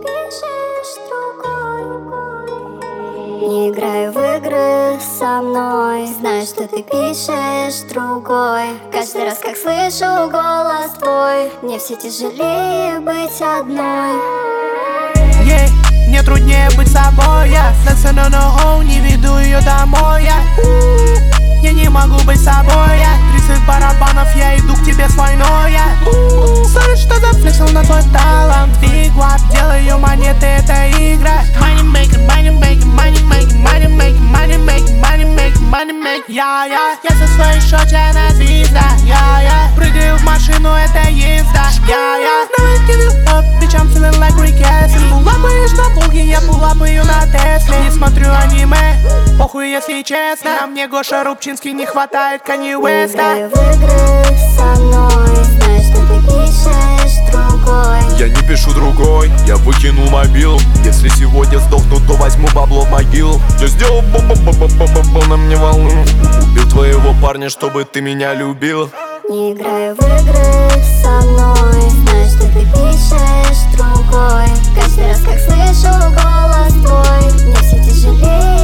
пишешь другой. Не играй в игры со мной, знаю, что ты пишешь другой. Каждый раз, как слышу голос твой, мне все тяжелее быть одной. Мне труднее быть собой, я не веду ее домой, я не могу быть собой, 30 барабанов, я иду к тебе с войной, Sorry, что зафлексил на твой талант. Big Wap, делаю монеты, это игра. Money making, money making, money making, money making, money making, money making, money making. Я со своей шоте на звезда. Прыгаю в машину, это езда. Never give it up, bitch, I'm feeling like Rick Astley. Пулапаешь на Волге, я пулапаю на Тесле. Не смотрю аниме, похуй, если честно. А мне Гоша Рубчинский не хватает Канье Уэста. Не играй в игры со мной, знаю, что ты пишешь другой. Я не пишу другой, я выкинул мобил. Если сегодня сдохну, то возьму бабло в могилу. Я сделал бу-бу-бу-бу-бу-бу, на мне волну. Убил твоего парня, чтобы ты меня любил. Не играй в игры со мной, знаю, что ты пишешь другой. Каждый раз, как слышу голос твой, мне все тяжелее